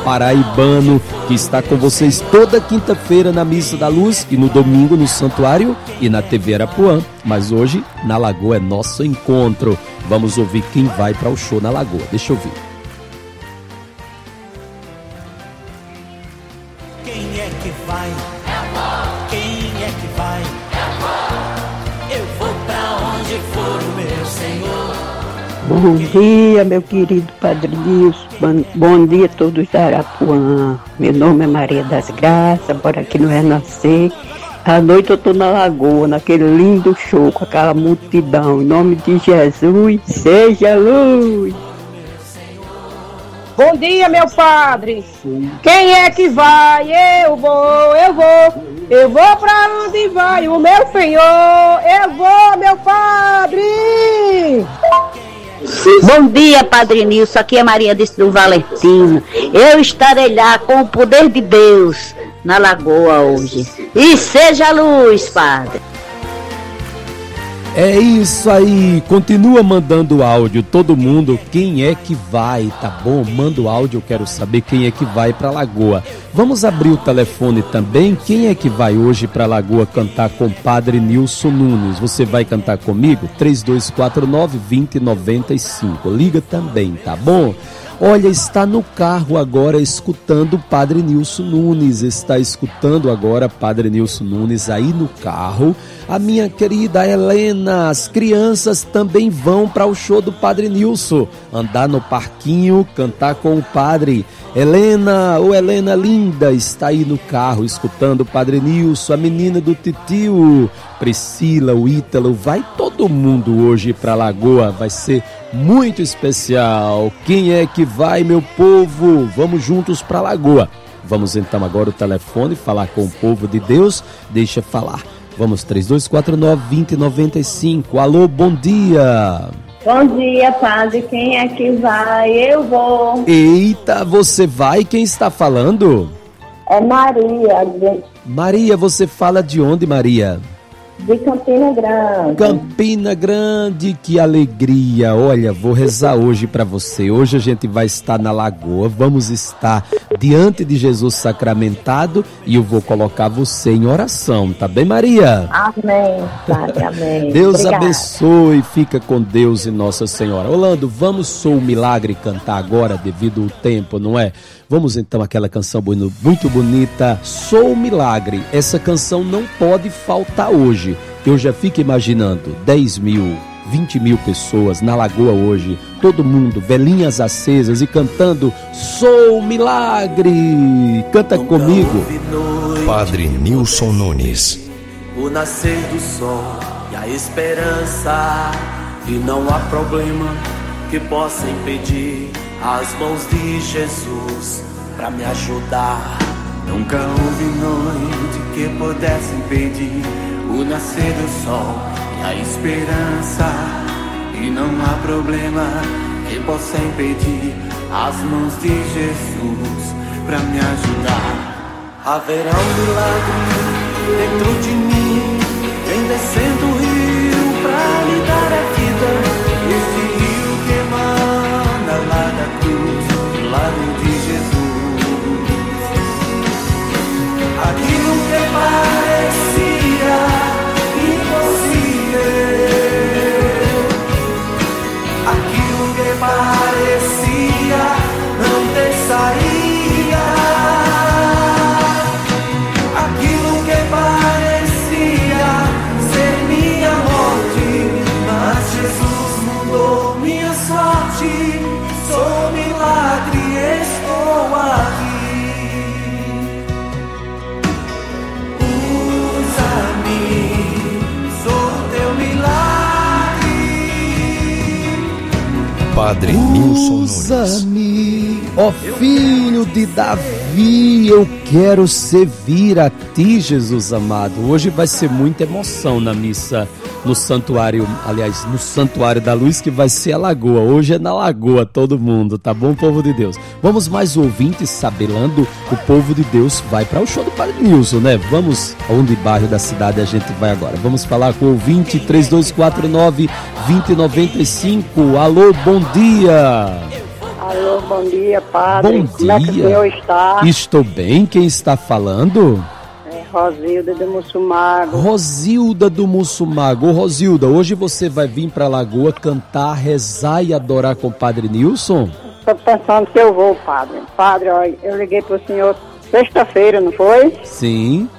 paraibano, que está com vocês toda quinta-feira na Missa da Luz e no domingo no Santuário e na TV Arapuã. Mas hoje, na Lagoa, é nosso encontro. Vamos ouvir quem vai para o show na Lagoa. Deixa eu ouvir. Quem é que vai? Eu vou. Quem é que vai? Eu vou. Eu vou pra onde for o meu Senhor. Bom dia, meu querido Padre Nilson. Bom dia a todos da Arapuã. Meu nome é Maria das Graças, moro aqui no Renascer. À noite eu tô na Lagoa, naquele lindo show com aquela multidão. Em nome de Jesus, seja luz. Bom dia, meu padre. Quem é que vai? Eu vou. Eu vou pra onde vai o meu Senhor. Eu vou, meu padre. Bom dia, Padre Nilson. Aqui é Maria do Valentino. Eu estarei lá com o poder de Deus na Lagoa hoje. E seja luz, Padre. É isso aí, continua mandando áudio, todo mundo, quem é que vai, tá bom? Manda o áudio, eu quero saber quem é que vai pra Lagoa. Vamos abrir o telefone também, quem é que vai hoje pra Lagoa cantar com Padre Nilson Nunes? Você vai cantar comigo? 3249-2095, liga também, tá bom? Olha, está no carro agora escutando o Padre Nilson Nunes, está escutando agora Padre Nilson Nunes aí no carro. A minha querida Helena, as crianças também vão para o show do Padre Nilson, andar no parquinho, cantar com o padre. Helena, Helena linda, está aí no carro escutando o Padre Nilson, a menina do titio, Priscila, o Ítalo, vai todo mundo hoje para Lagoa, vai ser muito especial. Quem é que vai, meu povo? Vamos juntos para Lagoa. Vamos então agora o telefone, falar com o povo de Deus, deixa falar. Vamos, 3249-2095. Alô, bom dia. Bom dia, padre. Quem é que vai? Eu vou. Eita, você vai? Quem está falando? É Maria. Maria, você fala de onde, Maria? De Campina Grande. Campina Grande, que alegria. Olha, vou rezar hoje para você. Hoje a gente vai estar na Lagoa, vamos estar diante de Jesus sacramentado e eu vou colocar você em oração, tá bem, Maria? Amém, padre, amém. Deus Obrigada. Abençoe, fica com Deus e Nossa Senhora. Orlando, vamos Sou o Milagre cantar agora, devido ao tempo, não é? Vamos então aquela canção muito bonita, Sou o Milagre. Essa canção não pode faltar hoje. Eu já fico imaginando 10 mil, 20 mil pessoas na Lagoa hoje, todo mundo, velinhas acesas e cantando Sou o Milagre. Canta comigo. Padre Nilson Nunes. O nascer do sol e a esperança, e não há problema que possa impedir as mãos de Jesus pra me ajudar. Nunca houve noite que pudesse impedir o nascer do sol e a esperança, e não há problema que possa impedir as mãos de Jesus pra me ajudar. Haverá um milagre dentro de mim, vem descendo o rio pra lhe dar a vida. Esse rio que emana lá da cruz, do lado de Jesus. Aquilo que parecia impossível, aquilo que parecia não ter saída, aquilo que parecia ser minha morte, mas Jesus mudou minha sorte. Sou um milagre, estou aqui. Usa-me, sou teu milagre. Padre Nilson Nunes. Usa-me, ó filho de Davi, eu quero servir a ti, Jesus amado. Hoje vai ser muita emoção na missa, no santuário, aliás, no Santuário da Luz, que vai ser a Lagoa. Hoje é na Lagoa todo mundo, tá bom, povo de Deus? Vamos mais ouvintes sabelando, o povo de Deus vai para o show do Padre Nilson, né? Vamos, aonde bairro da cidade a gente vai agora? Vamos falar com o ouvinte 3249-2095. Alô, bom dia! Alô, bom dia, padre. Bom Como é que o dia. senhor está? Estou bem, quem está falando? É Rosilda do Mussumago. Rosilda do Mussumago. Ô, Rosilda, hoje você vai vir para a Lagoa cantar, rezar e adorar com o Padre Nilson? Estou pensando se eu vou, padre. Padre, olha, eu liguei pro senhor sexta-feira, não foi? Sim.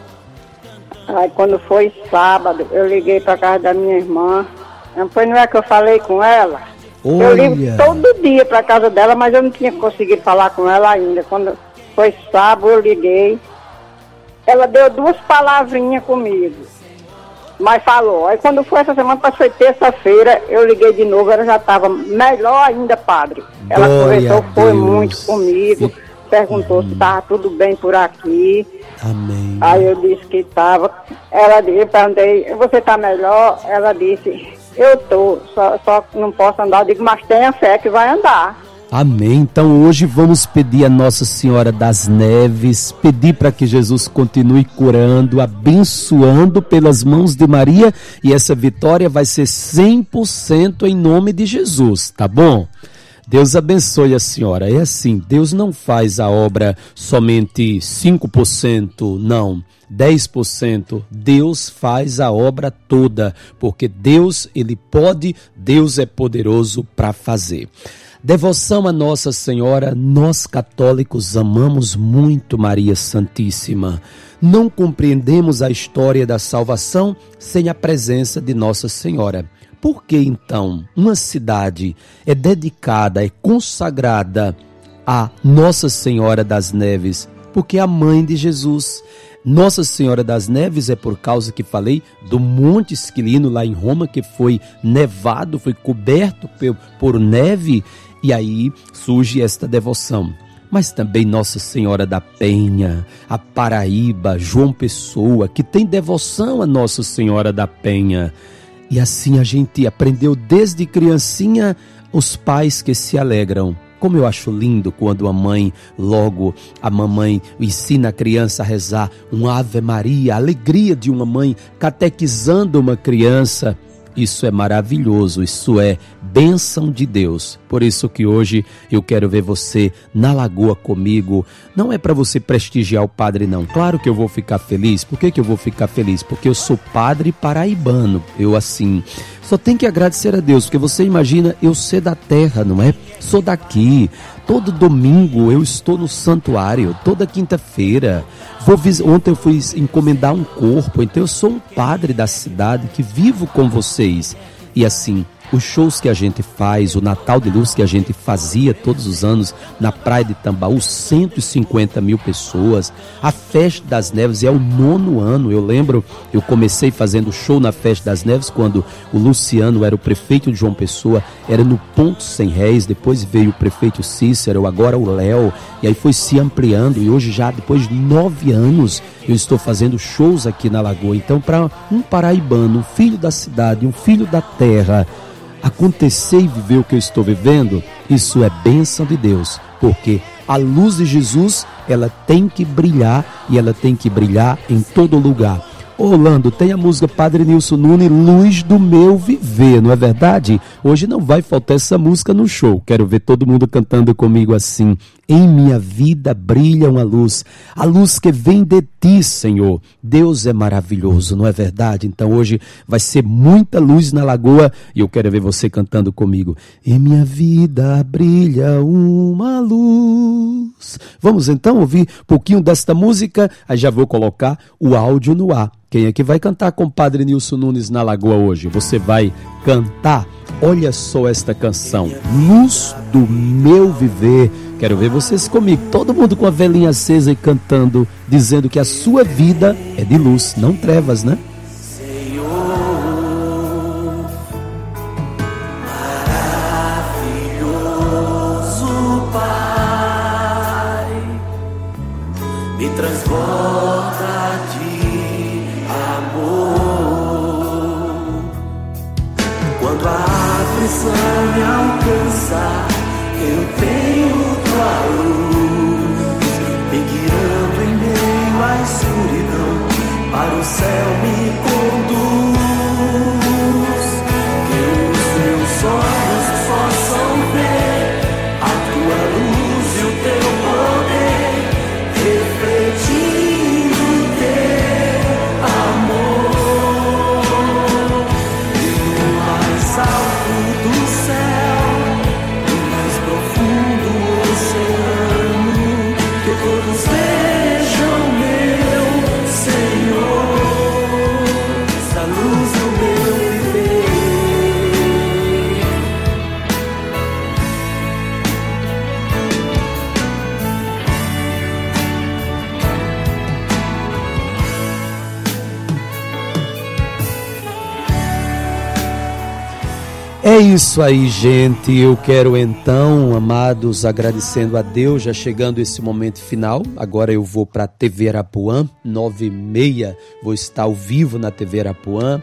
Aí quando foi sábado, eu liguei pra casa da minha irmã. Não é que eu falei com ela? Eu ligo Olha, todo dia pra casa dela, mas eu não tinha conseguido falar com ela ainda. Quando foi sábado, eu liguei. Ela deu 2 palavrinhas comigo, mas falou. Aí quando foi essa semana, foi terça-feira, eu liguei de novo, ela já estava melhor ainda, padre. Ela glória conversou, a foi Deus. muito comigo, perguntou se estava tudo bem por aqui. amém. Aí eu disse que estava. Eu perguntei, você está melhor? Ela disse, eu estou, só não posso andar. Eu digo, mas tenha fé que vai andar. Amém. Então hoje vamos pedir a Nossa Senhora das Neves, pedir para que Jesus continue curando, abençoando pelas mãos de Maria, e essa vitória vai ser 100% em nome de Jesus, tá bom? Deus abençoe a senhora. É assim, Deus não faz a obra somente 5%, não. 10%, Deus faz a obra toda, porque Deus, Ele pode, Deus é poderoso para fazer. Devoção a Nossa Senhora, nós católicos amamos muito Maria Santíssima. Não compreendemos a história da salvação sem a presença de Nossa Senhora. Por que então uma cidade é dedicada, é consagrada a Nossa Senhora das Neves? Porque é a mãe de Jesus. Nossa Senhora das Neves é por causa que falei do Monte Esquilino lá em Roma, que foi nevado, foi coberto por neve, e aí surge esta devoção. Mas também Nossa Senhora da Penha, a Paraíba, João Pessoa, que tem devoção a Nossa Senhora da Penha. E assim a gente aprendeu desde criancinha os pais que se alegram. Como eu acho lindo quando a mamãe ensina a criança a rezar um Ave Maria, a alegria de uma mãe catequizando uma criança. Isso é maravilhoso, isso é bênção de Deus. Por isso que hoje eu quero ver você na Lagoa comigo. Não é para você prestigiar o padre, não. Claro que eu vou ficar feliz. Por que eu vou ficar feliz? Porque eu sou padre paraibano. Eu assim, só tenho que agradecer a Deus, porque você imagina eu ser da terra, não é? Sou daqui. Todo domingo eu estou no santuário, toda quinta-feira. Ontem eu fui encomendar um corpo, então eu sou um padre da cidade que vivo com vocês. E assim, os shows que a gente faz, o Natal de Luz que a gente fazia todos os anos na Praia de Tambaú, 150 mil pessoas. A Festa das Neves é o 9º ano. Eu lembro, eu comecei fazendo show na Festa das Neves quando o Luciano era o prefeito de João Pessoa, era no Ponto Sem Réis, depois veio o prefeito Cícero, agora o Léo, e aí foi se ampliando, e hoje já depois de 9 anos eu estou fazendo shows aqui na Lagoa. Então, para um paraibano, um filho da cidade, um filho da terra, acontecer e viver o que eu estou vivendo, isso é bênção de Deus, porque a luz de Jesus, ela tem que brilhar, e ela tem que brilhar em todo lugar. Orlando, tem a música Padre Nilson Nunes, Luz do Meu Viver, não é verdade? Hoje não vai faltar essa música no show. Quero ver todo mundo cantando comigo assim. Em minha vida brilha uma luz, a luz que vem de ti, Senhor. Deus é maravilhoso, não é verdade? Então hoje vai ser muita luz na Lagoa e eu quero ver você cantando comigo. Em minha vida brilha uma luz. Vamos então ouvir um pouquinho desta música, aí já vou colocar o áudio no ar. Quem é que vai cantar com o Padre Nilson Nunes na Lagoa hoje? Você vai cantar, olha só esta canção, Luz do Meu Viver. Quero ver vocês comigo, todo mundo com a velinha acesa e cantando, dizendo que a sua vida é de luz, não trevas, né? Senhor, maravilhoso Pai, me transporta de amor. Quando a aflição me alcança, eu tenho tua luz, me guiando em meio à escuridão, para o céu me conduz. Que os meus olhos possam ver a tua É isso aí, gente. Eu quero então, amados, agradecendo a Deus, já chegando esse momento final. Agora eu vou para a TV Arapuã, 9h30, vou estar ao vivo na TV Arapuã.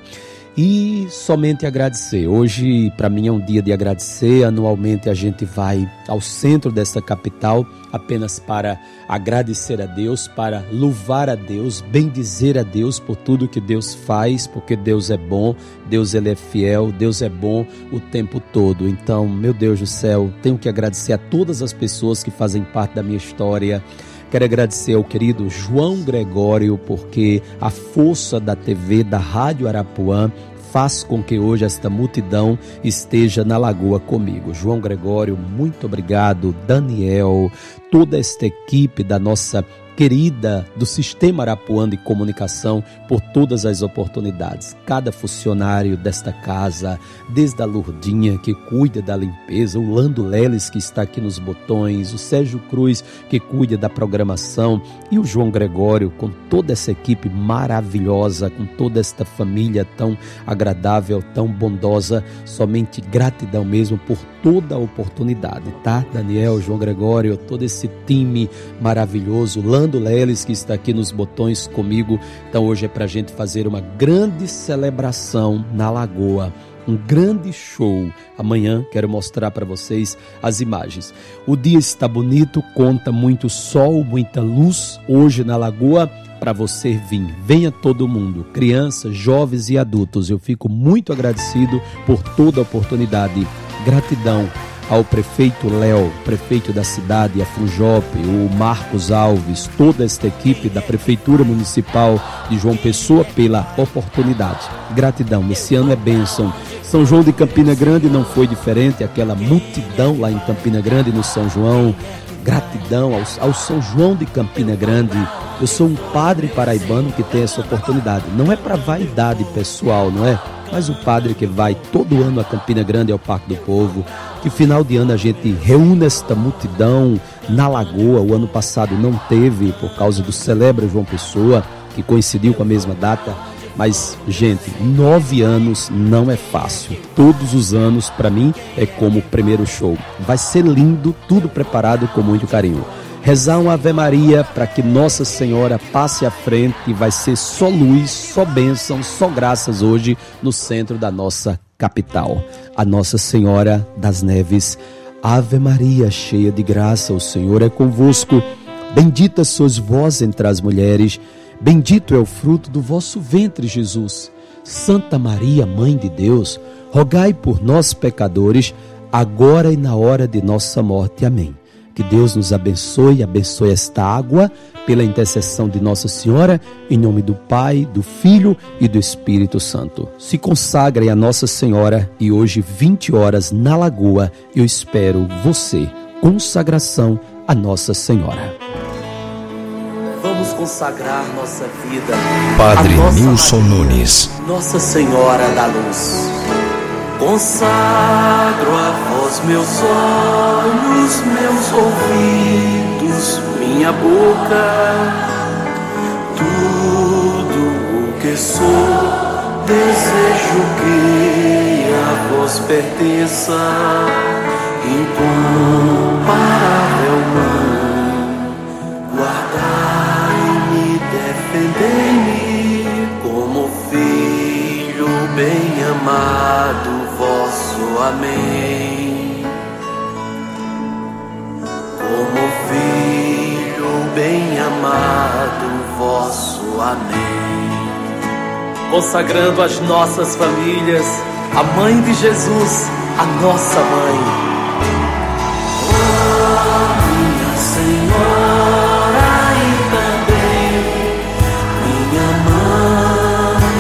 E somente agradecer. Hoje, para mim, é um dia de agradecer. Anualmente a gente vai ao centro dessa capital apenas para agradecer a Deus, para louvar a Deus, bendizer a Deus por tudo que Deus faz, porque Deus é bom, Deus ele é fiel, Deus é bom o tempo todo. Então, meu Deus do céu, tenho que agradecer a todas as pessoas que fazem parte da minha história. Quero agradecer ao querido João Gregório, porque a força da TV, da Rádio Arapuã, faz com que hoje esta multidão esteja na Lagoa comigo. João Gregório, muito obrigado. Daniel, toda esta equipe da nossa querida do Sistema Arapuã de Comunicação, por todas as oportunidades. Cada funcionário desta casa, desde a Lourdinha, que cuida da limpeza, o Lando Leles, que está aqui nos botões, o Sérgio Cruz, que cuida da programação, e o João Gregório, com toda essa equipe maravilhosa, com toda esta família tão agradável, tão bondosa. Somente gratidão mesmo por toda a oportunidade, tá? Daniel, João Gregório, todo esse time maravilhoso, Lando Leles, que está aqui nos botões comigo. Então hoje é pra gente fazer uma grande celebração na Lagoa, um grande show. Amanhã quero mostrar para vocês as imagens. O dia está bonito, conta muito sol, muita luz hoje na Lagoa para você vir. Venha todo mundo, crianças, jovens e adultos. Eu fico muito agradecido por toda a oportunidade. Gratidão ao prefeito Léo, prefeito da cidade, a Funjope, o Marcos Alves, toda esta equipe da Prefeitura Municipal de João Pessoa pela oportunidade. Gratidão, esse ano é bênção. São João de Campina Grande não foi diferente, aquela multidão lá em Campina Grande, no São João. Gratidão ao São João de Campina Grande. Eu sou um padre paraibano que tem essa oportunidade. Não é para vaidade pessoal, não é? Mas o padre que vai todo ano a Campina Grande ao Parque do Povo, que final de ano a gente reúne esta multidão na Lagoa. O ano passado não teve por causa do Celebra João Pessoa, que coincidiu com a mesma data. Mas, gente, 9 anos não é fácil. Todos os anos, para mim, é como o primeiro show. Vai ser lindo, tudo preparado com muito carinho. Rezar uma Ave Maria para que Nossa Senhora passe à frente, e vai ser só luz, só bênção, só graças hoje no centro da nossa capital. A Nossa Senhora das Neves. Ave Maria, cheia de graça, o Senhor é convosco. Bendita sois vós entre as mulheres, bendito é o fruto do vosso ventre, Jesus. Santa Maria, Mãe de Deus, rogai por nós, pecadores, agora e na hora de nossa morte. Amém. Que Deus nos abençoe esta água, pela intercessão de Nossa Senhora, em nome do Pai, do Filho e do Espírito Santo. Se consagrem a Nossa Senhora e hoje, 20 horas, na Lagoa, eu espero você. Consagração a Nossa Senhora. Vamos consagrar nossa vida. Padre a nossa Nilson Maria, Nunes. Nossa Senhora da Luz. Consagro a vós meus olhos, meus ouvidos, minha boca, tudo o que sou, desejo que a vós pertença, incomparável mão, guardai-me, defendei-me, como filho bem amado vosso, amém. Como filho bem amado vosso, amém. Consagrando as nossas famílias, a Mãe de Jesus, a nossa Mãe. Oh, minha Senhora e também minha Mãe,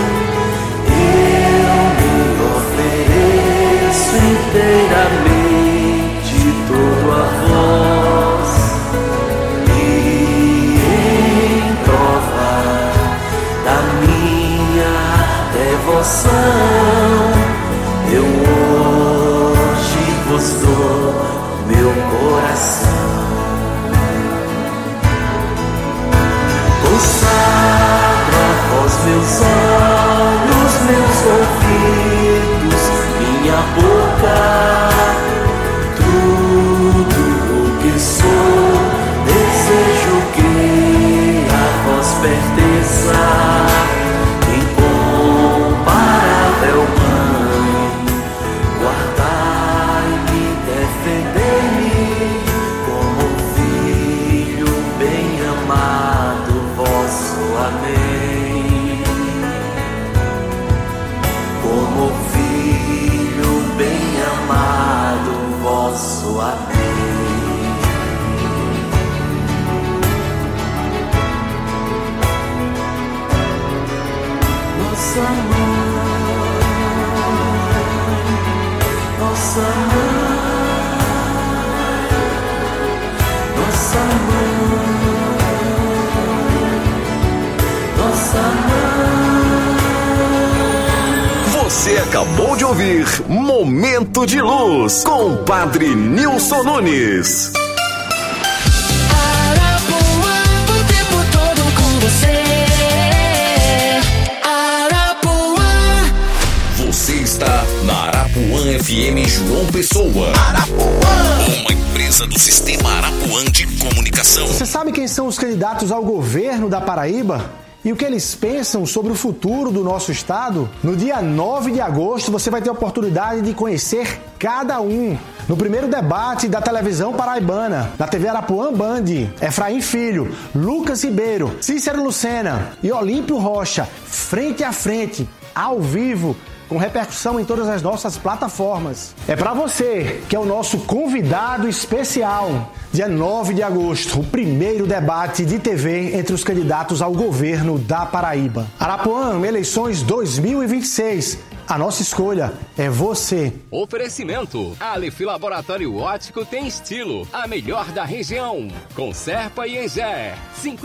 inteiramente todo a vós, e em prova da minha devoção, eu hoje vos dou meu coração. Consagro a vós meus olhos, meus ouvidos, minha boca, pertença. Incomparável Mãe, guardai-me, defendei-me, como filho bem amado vosso. Amém. Como filho bem amado vosso. Amém. Nossa mãe, nossa mãe, nossa mãe. Você acabou de ouvir Momento de Luz com o Padre Nilson Nunes. Arapuã, o tempo todo com você. Você está na Arapuã FM João Pessoa. Arapuã, uma empresa do Sistema Arapuã de Comunicação. Você sabe quem são os candidatos ao governo da Paraíba? E o que eles pensam sobre o futuro do nosso estado? No dia 9 de agosto, você vai ter a oportunidade de conhecer cada um. No primeiro debate da televisão paraibana, da TV Arapuã Band, Efraim Filho, Lucas Ribeiro, Cícero Lucena e Olímpio Rocha, frente a frente, ao vivo, com repercussão em todas as nossas plataformas. É para você, que é o nosso convidado especial. Dia 9 de agosto, o primeiro debate de TV entre os candidatos ao governo da Paraíba. Arapuã, eleições 2026. A nossa escolha é você. Oferecimento. Aleph Laboratório Óptico tem estilo. A melhor da região. Com Serpa e Engé.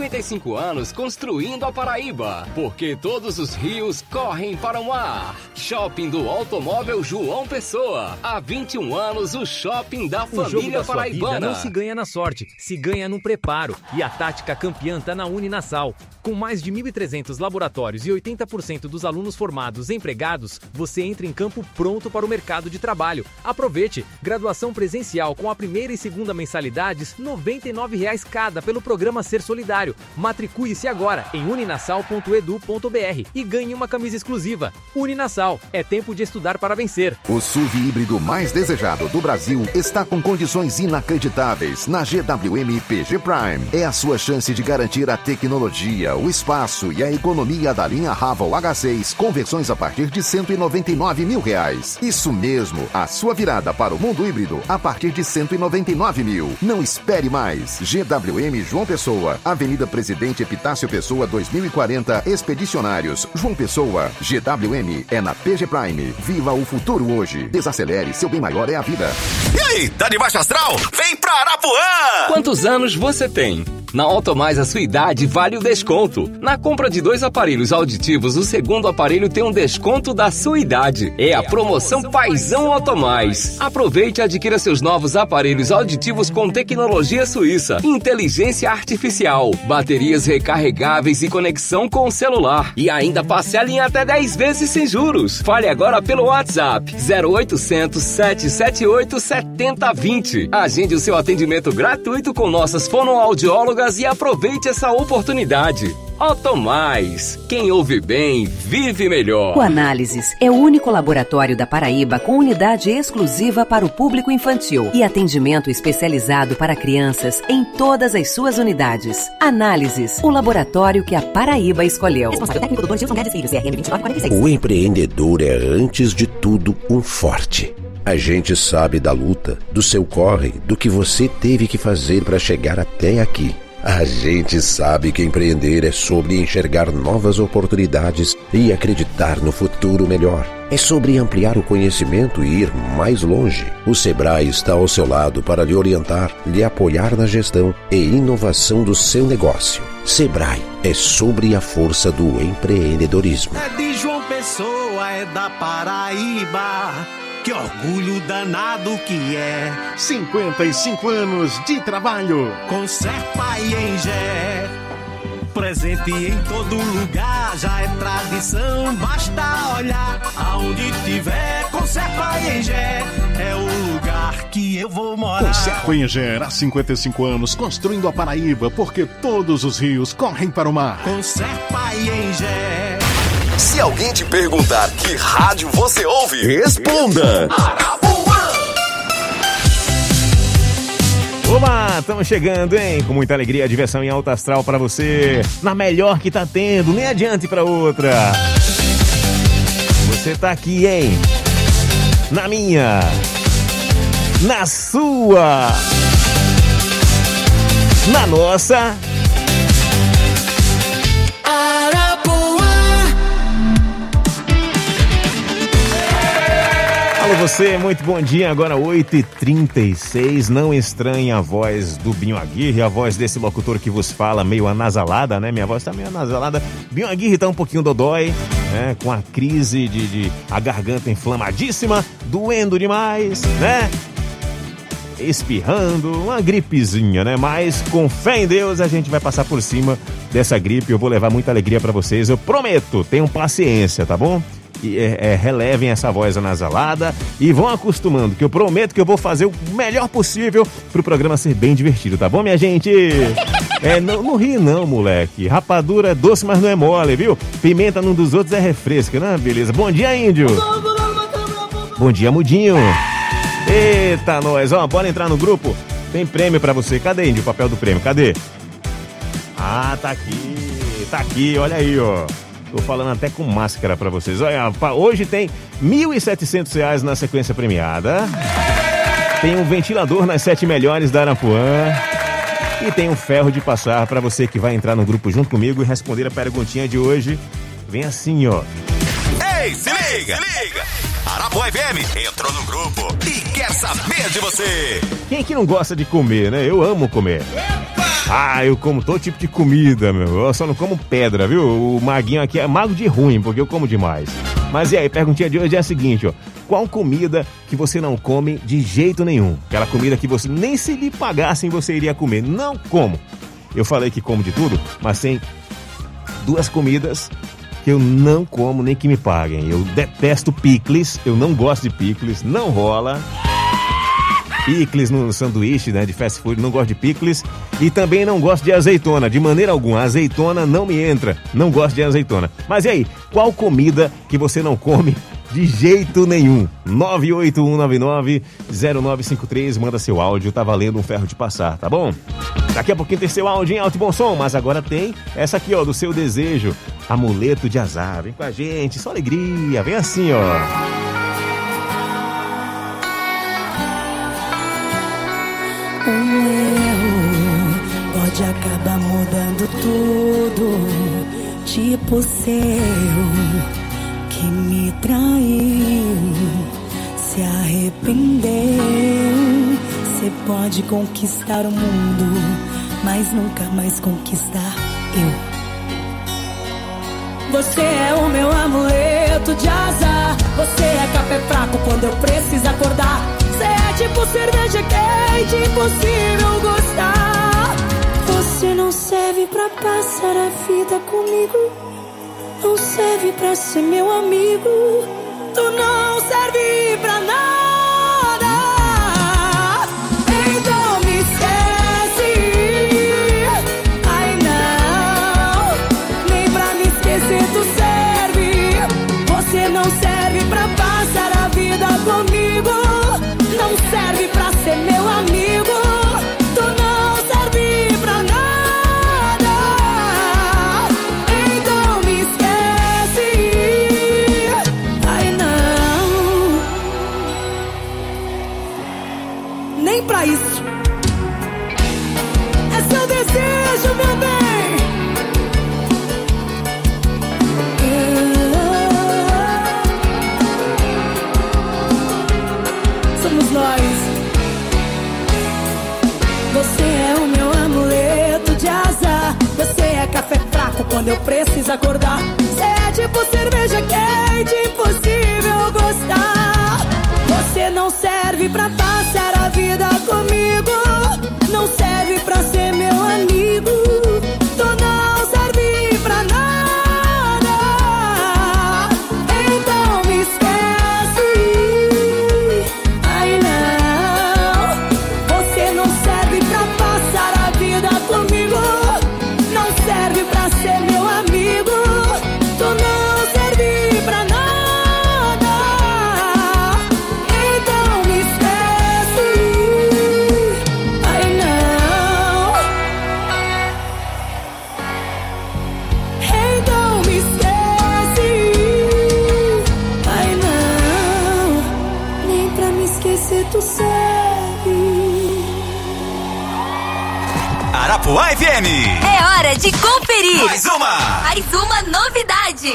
55 anos construindo a Paraíba. Porque todos os rios correm para o mar. Shopping do Automóvel João Pessoa. Há 21 anos o shopping da família paraibana. Não se ganha na sorte, se ganha no preparo. E a tática campeã tá na Uninasal. Com mais de 1.300 laboratórios e 80% dos alunos formados empregados, você entra em campo pronto para o mercado de trabalho. Aproveite! Graduação presencial com a primeira e segunda mensalidades, R$ 99,00 cada pelo programa Ser Solidário. Matricule-se agora em uninasal.edu.br e ganhe uma camisa exclusiva. Uninasal, é tempo de estudar para vencer. O SUV híbrido mais desejado do Brasil está com condições inacreditáveis na GWM PG Prime. É a sua chance de garantir a tecnologia, o espaço e a economia da linha Raval H6 com versões a partir de R$ 199 mil. Isso mesmo, a sua virada para o mundo híbrido a partir de R$ 199 mil. Não espere mais. GWM João Pessoa, Avenida Presidente Epitácio Pessoa 2040, Expedicionários, João Pessoa. GWM é na PG Prime. Viva o futuro hoje. Desacelere, seu bem maior é a vida. E aí, tá de baixo astral? Vem pra Arapuã! Quantos anos você tem? Na Automais, a sua idade vale o desconto. Na compra de 2 aparelhos auditivos, o segundo aparelho tem um desconto da sua idade. É a promoção Paizão Automais. Aproveite e adquira seus novos aparelhos auditivos com tecnologia suíça, inteligência artificial, baterias recarregáveis e conexão com o celular. E ainda parcela em até 10 vezes sem juros. Fale agora pelo WhatsApp 0800 778 7020. Agende o seu atendimento gratuito com nossas fonoaudiólogas e aproveite essa oportunidade. Automais. Quem ouve bem, vive melhor. O Análises é o único laboratório da Paraíba com unidade exclusiva para o público infantil e atendimento especializado para crianças em todas as suas unidades. Análises, o laboratório que a Paraíba escolheu. Responsável técnico do Gilson Guedes Filho, CRM 2946. O empreendedor é, antes de tudo, um forte. A gente sabe da luta, do seu corre, do que você teve que fazer para chegar até aqui. A gente sabe que empreender é sobre enxergar novas oportunidades e acreditar no futuro melhor. É sobre ampliar o conhecimento e ir mais longe. O Sebrae está ao seu lado para lhe orientar, lhe apoiar na gestão e inovação do seu negócio. Sebrae é sobre a força do empreendedorismo. É de João Pessoa, é da Paraíba. Que orgulho danado que é. 55 anos de trabalho. Com Serpa e Engé. Presente em todo lugar, já é tradição. Basta olhar aonde tiver. Com Serpa e Engé é o lugar que eu vou morar. Com Serpa e Engé, há 55 anos, construindo a Paraíba, porque todos os rios correm para o mar. Com Serpa e Engé. Se alguém te perguntar que rádio você ouve, responda. Oba, estamos chegando, hein? Com muita alegria, diversão em alta astral pra você. Na melhor que tá tendo, nem adiante pra outra. Você tá aqui, hein? Na minha. Na sua. Na nossa. Alô você, muito bom dia, agora 8h36, não estranhe a voz do Binho Aguirre, a voz desse locutor que vos fala meio anasalada, né? Minha voz tá meio anasalada. Binho Aguirre tá um pouquinho dodói, né? Com a crise de a garganta inflamadíssima, doendo demais, né? Espirrando, uma gripezinha, né? Mas com fé em Deus a gente vai passar por cima dessa gripe, eu vou levar muita alegria pra vocês, eu prometo, tenham paciência, tá bom? Relevem essa voz anasalada e vão acostumando, que eu prometo que eu vou fazer o melhor possível pro programa ser bem divertido, tá bom, minha gente? Não ri não, moleque. Rapadura é doce, mas não é mole, viu? Pimenta num dos outros é refresca, né? Beleza. Bom dia, índio. Bom dia, mudinho. Eita, nós. Ó, bora entrar no grupo. Tem prêmio pra você. Cadê, índio, o papel do prêmio? Cadê? Ah, tá aqui. Tá aqui, olha aí, ó. Tô falando até com máscara pra vocês. Olha, hoje tem R$1.700 na sequência premiada. Tem um ventilador nas 7 melhores da Arapuã. E tem um ferro de passar pra você que vai entrar no grupo junto comigo e responder a perguntinha de hoje. Vem assim, ó. Ei, se liga! Se liga! Arapuã FM entrou no grupo e quer saber de você. Quem é que não gosta de comer, né? Eu amo comer. Ah, eu como todo tipo de comida, meu. Eu só não como pedra, viu? O maguinho aqui é mago de ruim, porque eu como demais. Mas e aí, a perguntinha de hoje é a seguinte, ó. Qual comida que você não come de jeito nenhum? Aquela comida que você nem se lhe pagassem você iria comer. Não como. Eu falei que como de tudo, mas tem 2 comidas que eu não como nem que me paguem. Eu detesto picles, eu não gosto de picles, não rola. Picles no sanduíche, né, de fast food, não gosto de picles. E também não gosto de azeitona, de maneira alguma. Azeitona não me entra, não gosto de azeitona. Mas e aí, qual comida que você não come de jeito nenhum? 981990953, manda seu áudio, tá valendo um ferro de passar, tá bom? Daqui a pouquinho tem seu áudio em alto e bom som, mas agora tem essa aqui, ó, do seu desejo, amuleto de azar. Vem com a gente, só alegria, vem assim, ó. Um erro pode acabar mudando tudo, tipo o seu que me traiu, se arrependeu. Você pode conquistar o mundo, mas nunca mais conquistar eu. Você é o meu amuleto de azar, você é café fraco quando eu preciso acordar. Você é tipo cerveja quente, impossível gostar. Você não serve pra passar a vida comigo, não serve pra ser meu amigo. Tu não serve pra nada, então me esquece. Ai não, nem pra me esquecer tu serve. Você não serve pra passar a vida comigo, não serve pra ser meu amigo. Tu não serve pra nada, então me esquece. Ai não, nem pra isso. É seu desejo, meu bem. Somos nós. Você é o meu amuleto de azar, você é café fraco quando eu preciso acordar. Você é tipo cerveja quente, impossível gostar. Você não serve pra passar a vida comigo, não serve pra ser meu amigo. Tu não serve pra nada, então me esquece. Arapuã FM. É hora de conferir. Mais uma novidade.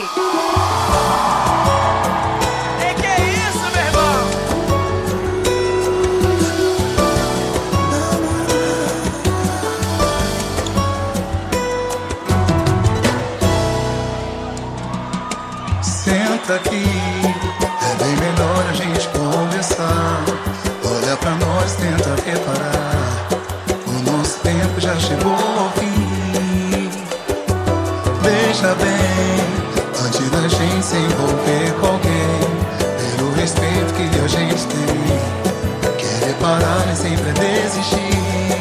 Que é isso, meu irmão? Senta aqui, é bem melhor a gente conversar. Olha pra nós, tenta reparar. O nosso tempo já chegou ao fim. Veja bem, antes da gente se envolver com alguém, pelo respeito que a gente tem, querer parar nem sempre é desistir.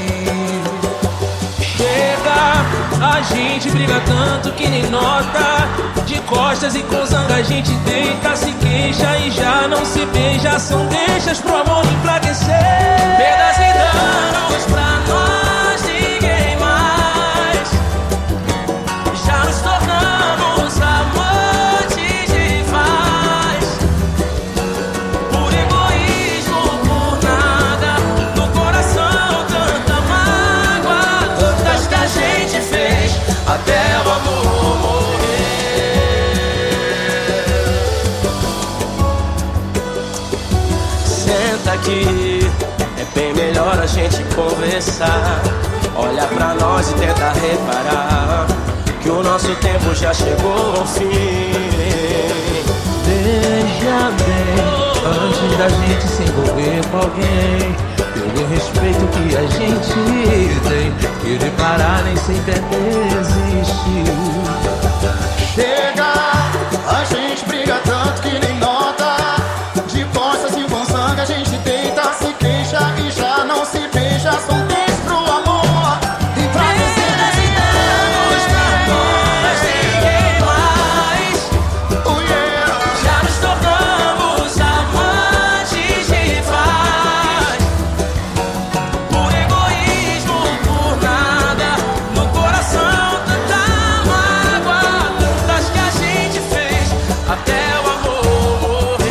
Chega, a gente briga tanto que nem nota. De costas e com zanga a gente deita, se queixa e já não se beija. São deixas pro amor enfraquecer. Perdas e danos pra nós, ninguém mais. Já nos tornamos amantes de paz. Por egoísmo, por nada. No coração tanta mágoa, tantas que a gente fez até o amor morrer. Aqui é bem melhor a gente conversar. Olha pra nós e tenta reparar que o nosso tempo já chegou ao fim. Veja bem, antes da gente se envolver com alguém, pelo respeito que a gente tem, querer parar nem sempre é desistir. Chega, a gente briga tanto que nem nota. De costas e com sangue a gente deita, se queixa e já não se beija. São três pro amor e pra vencer esse danos pra nós, ninguém mais. Já nos tornamos amantes de paz. Por egoísmo, por nada. No coração tanta mágoa, tantas que a gente fez até o amor morrer.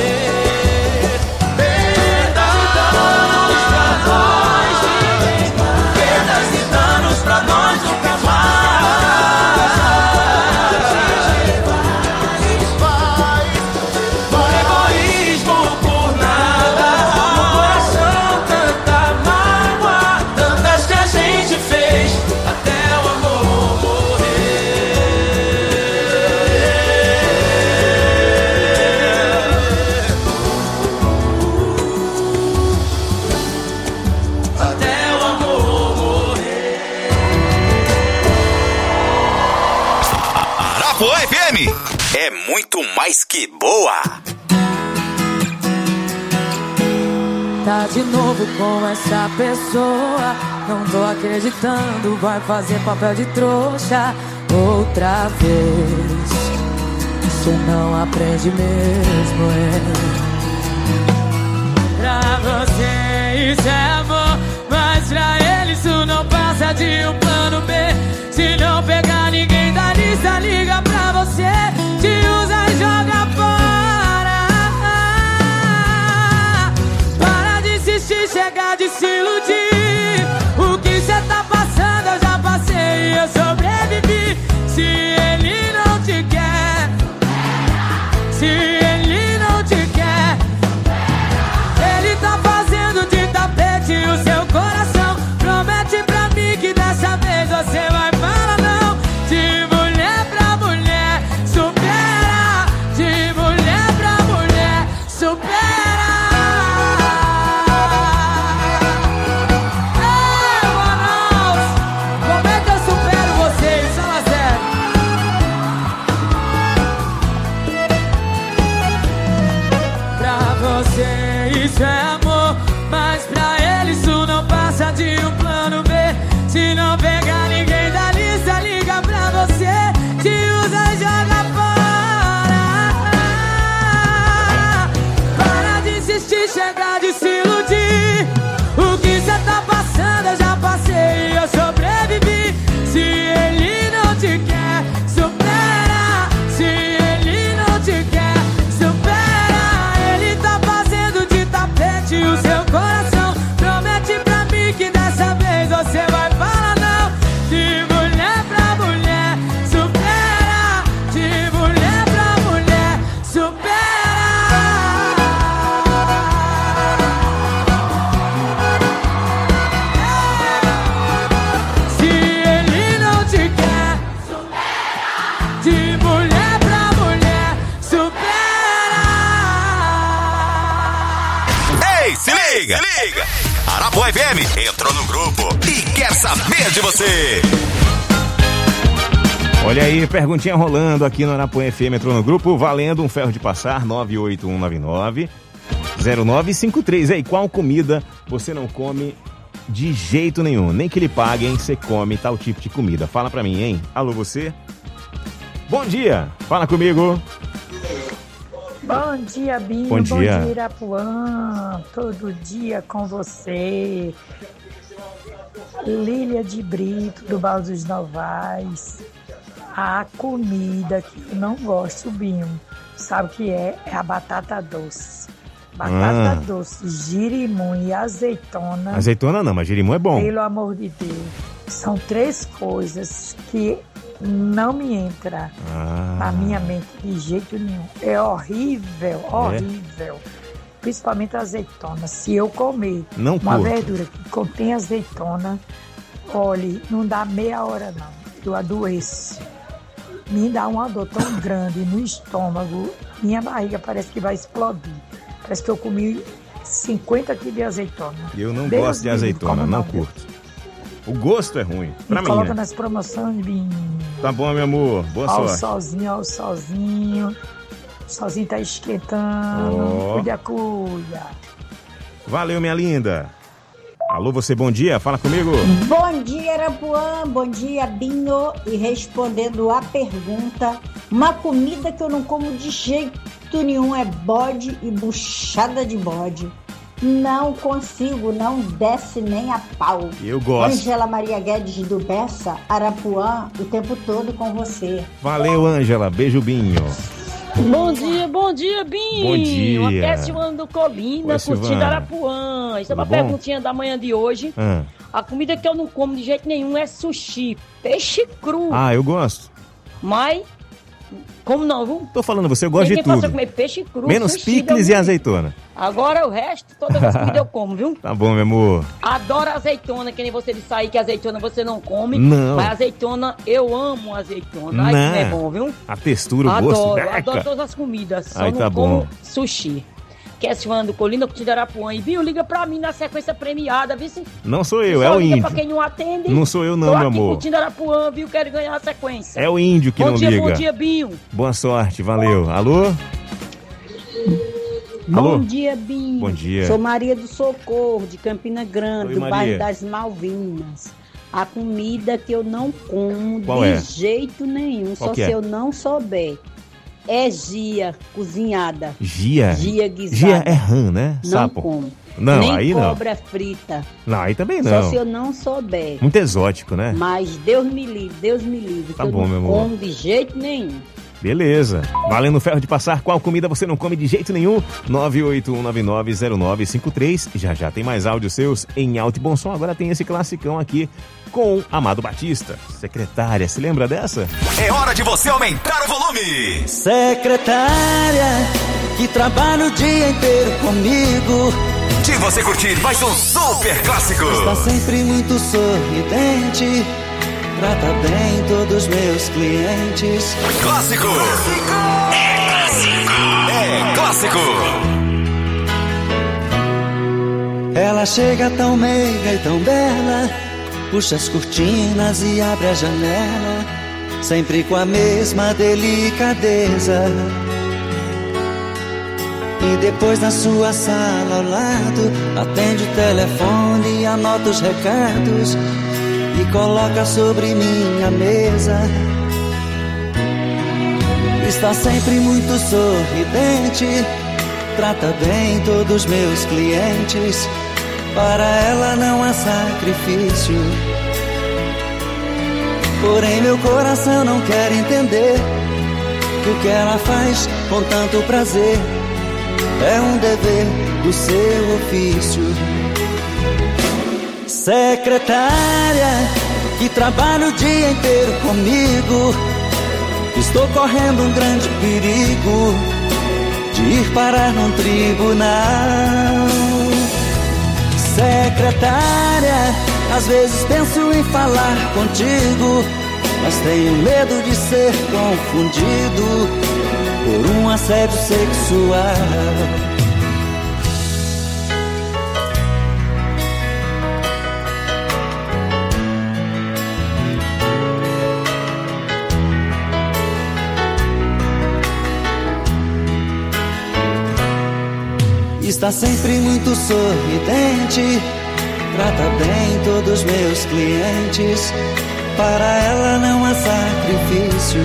É muito mais que boa. Tá de novo com essa pessoa, não tô acreditando, vai fazer papel de trouxa outra vez. Você não aprende mesmo, Pra você isso é amor, mas pra ele isso não passa de um plano B. Se não pegar ninguém da lista, liga pra você, te usa e joga fora. Para de insistir, chega de se iludir. O que cê tá passando eu já passei e eu sobrevivi. Se ele não te quer, se ele não te quer, ele tá fazendo de tapete o seu coração. Promete pra mim que dessa vez você vai falar não. De mulher pra mulher, liga. Arapuã FM entrou no grupo e quer saber de você. Olha aí, perguntinha rolando aqui no Arapuã FM, entrou no grupo, valendo um ferro de passar, 98199-0953. Ei, qual comida você não come de jeito nenhum? Nem que lhe paguem, você come tal tipo de comida. Fala pra mim, hein? Alô, você? Bom dia, fala comigo. Bom dia, Binho. Bom dia, Irapuã. Todo dia com você. Lília de Brito, do Baldo dos Novais. A comida que eu não gosto, Binho, sabe o que é? É a batata doce. Batata doce, girimum e azeitona. Azeitona não, mas girimum é bom. Pelo amor de Deus. São 3 coisas que não me entra na minha mente de jeito nenhum. É horrível. Principalmente a azeitona. Se eu comer uma verdura que contém azeitona, olhe, não dá meia hora não. Eu adoeço. Me dá uma dor tão grande no estômago. Minha barriga parece que vai explodir. Parece que eu comi 50 quilos de azeitona. Eu não gosto de azeitona, não curto. O gosto é ruim. Pra mim, coloca né? nas promoções, Binho. Tá bom, meu amor. Boa sorte. Ó o solzinho. O solzinho tá esquentando. Cuida. Valeu, minha linda. Alô, você, bom dia. Fala comigo. Bom dia, Arapuã. Bom dia, Binho. E respondendo a pergunta, uma comida que eu não como de jeito nenhum é bode e buchada de bode. Não consigo, não desce nem a pau. Eu gosto. Ângela Maria Guedes do Bessa, Arapuã, o tempo todo com você. Valeu, Ângela. Beijo, Binho. Bom dia, Binho. Bom dia. Aqui é Silvano do Colina, curtindo Arapuã. Isso é uma perguntinha da manhã de hoje. A comida que eu não como de jeito nenhum é sushi, peixe cru. Ah, eu gosto. Mas, como não, viu? Tô falando, você gosta de tudo. Comer peixe cru, menos sushi, picles e azeitona. Agora o resto, todas as comidas eu como, viu? Tá bom, meu amor. Adoro azeitona, que nem você disse aí que azeitona você não come. Não. Mas azeitona, eu amo azeitona. Ai, que é bom, viu? A textura, o gosto. Adoro todas as comidas. Só Ai, não tá como bom. sushi. Que é Silvano do Colina, curtindo Arapuã. E Binho, liga pra mim na sequência premiada, viu? Não sou eu, Só é o liga índio. pra quem não atende. Não sou eu não, Tô meu aqui amor. curtindo Arapuã, viu? Quero ganhar a sequência. É o índio que não liga. Bom dia, Binho. Boa sorte, valeu. Alô? Bom dia, Binho. Bom dia. Sou Maria do Socorro, de Campina Grande, Oi, do Maria. bairro das Malvinas. A comida que eu não como Qual de é? jeito nenhum, Qual só que se é? eu não souber. É gia cozinhada. Gia? Gia guisada. Gia é rã, né? Não Sapo. como. Não, Nem aí não. cobra frita. Não, aí também Só não. se eu não souber. Muito exótico, né? Mas Deus me livre, Tá que eu bom, não meu amor. como de jeito nenhum. Beleza. Valendo ferro de passar, qual comida você não come de jeito nenhum? 981990953. Já tem mais áudios seus em alto e bom som. Agora tem esse classicão aqui com Amado Batista. Secretária, se lembra dessa? É hora de você aumentar o volume. Secretária, que trabalha o dia inteiro comigo. De você curtir mais um super clássico. Está sempre muito sorridente. Trata bem todos os meus clientes. Clássico. É clássico. É clássico. Ela chega tão meiga e tão bela, puxa as cortinas e abre a janela, sempre com a mesma delicadeza. E depois na sua sala ao lado, atende o telefone e anota os recados e coloca sobre minha mesa. Está sempre muito sorridente, trata bem todos os meus clientes. Para ela não há sacrifício, porém meu coração não quer entender que o que ela faz com tanto prazer é um dever do seu ofício. Secretária, que trabalha o dia inteiro comigo, estou correndo um grande perigo de ir parar num tribunal. Secretária, às vezes penso em falar contigo, mas tenho medo de ser confundido por um assédio sexual. Está sempre muito sorridente, trata bem todos meus clientes. Para ela não há sacrifício,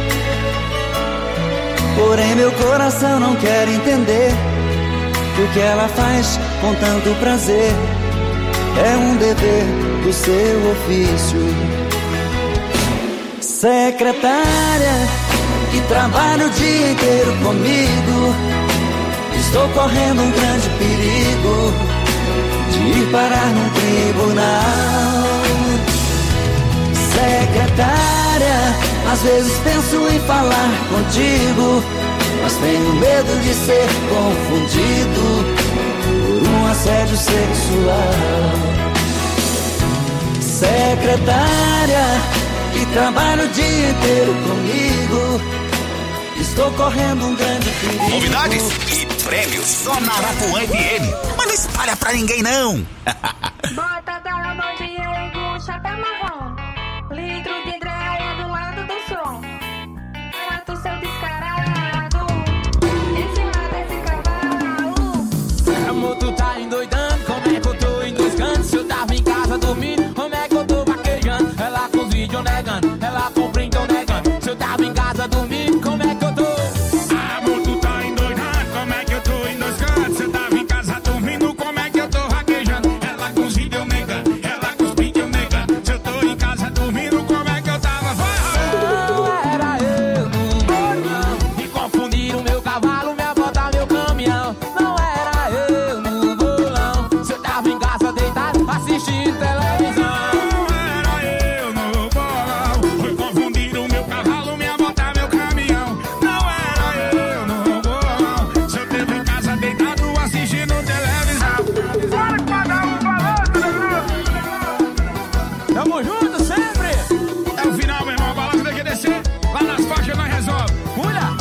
porém meu coração não quer entender que o que ela faz com tanto prazer é um dever do seu ofício. Secretária, que trabalha o dia inteiro comigo, estou correndo um grande perigo de ir parar num tribunal. Secretária, às vezes penso em falar contigo, mas tenho medo de ser confundido por um assédio sexual. Secretária, que trabalha o dia inteiro comigo, estou correndo um grande perigo. Novidades e prêmios só na Arapuã FM. Mas não espalha pra ninguém, não. Bota da bandinha com o chapéu marrom, litro de dreia do lado do som. Mata o seu descarado em cima desse cavalo. Amor, tu tá endoidando, como é que eu tô engasgando? Se eu tava em casa dormindo, como é que eu tô vaquejando? Ela com os vídeos negando, ela com o print negando. Se eu tava em casa dormindo, como é que eu tô? Amor, tu tá endoidando, como é que eu tô engasgando? Se eu tava em casa dormindo, como é que eu tô vaquejando? Ela com os vídeos negando, ela com os vídeos negando. Se eu tô em casa dormindo, como é que eu tava? Não era eu no bolão, me confundiram meu cavalo, minha bota, meu caminhão. Não era eu no bolão, se eu tava em casa deitado assistindo televisão. Não era eu no bolão, foi confundir o meu cavalo, minha bota, meu caminhão. Não era eu no bolão, se eu tava em casa deitado assistindo televisão. Bora que cada um falou, Tamo junto sempre. é o final, meu irmão, a balança tem que descer. Lá nas faixas nós resolve. Olha,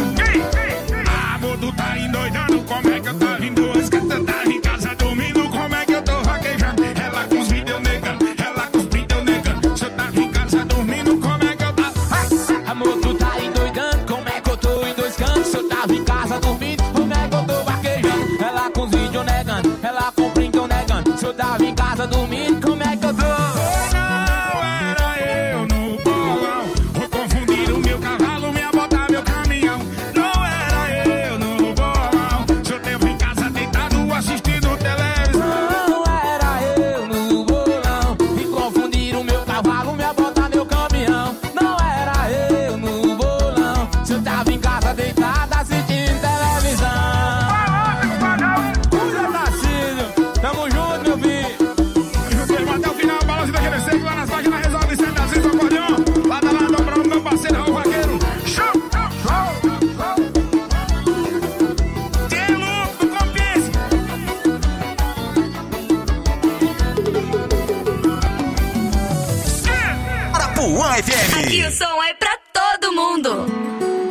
Amor, tu tá endoidando, como é que eu tô vindo? Eu tava em casa dormindo, como é que eu tô vaquejando? Ela com os vídeos negando, ela com os vídeos negando. Se eu tava em casa dormindo, como é que eu tava? amor, tu tá endoidando, como é que eu tô em dois cantos? Se eu tava em casa dormindo, como é que eu tô vaquejando? Ela com os vídeos negando, ela com o print negando. Se eu tava em casa dormindo, como é que eu tô? Não era eu no bolão, vou confundir o meu cavalo, minha bota, meu caminhão. Não era eu no bolão, se eu tava em casa deitado assistindo televisão. Não era eu no bolão, me confundiram o meu cavalo, minha bota, meu caminhão. Não era eu no bolão, se eu tava em casa deitado assistindo televisão. Cuida, Tarcísio, tamo junto, meu filho. Até o final, balança daquele seco, lá nas páginas resolve sempre assim, o acordeão. Lado a lado pra o meu parceiro, o vaqueiro. Show, show, show. Tem louco do Compense. Arapuã FM. Aqui o som é pra todo mundo.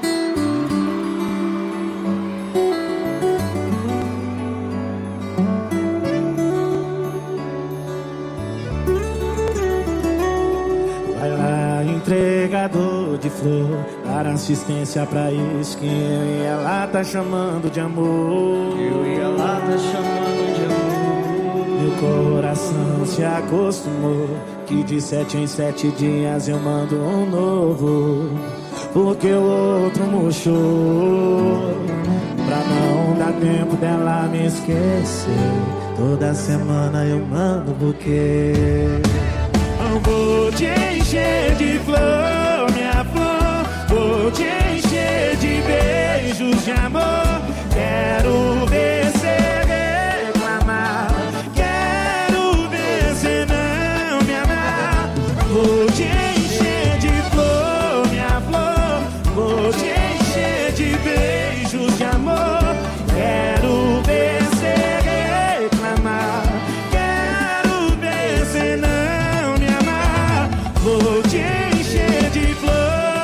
Vai lá, entregador de flor, dar assistência pra isso que eu e ela tá chamando de amor. Eu e ela tá chamando de amor. Meu coração se acostumou que de 7 em 7 dias eu mando um novo, porque o outro murchou. Pra não dar tempo dela me esquecer, toda semana eu mando buquê. Eu vou te encher de flor, minha flor. Vou te encher de beijos de amor. Quero ver você reclamar, quero ver você não me amar. Vou te encher de flor, minha flor. Vou te encher de beijos de amor. Quero ver você reclamar, quero ver você não me amar. Vou te encher de flor.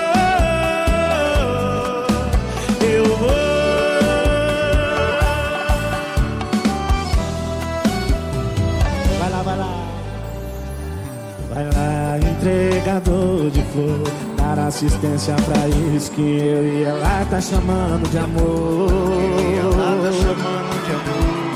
Eu vou. Vai lá, vai lá. Vai lá, entregador de flor, dar assistência pra isso que eu e ela tá chamando de amor. Ela tá chamando de amor.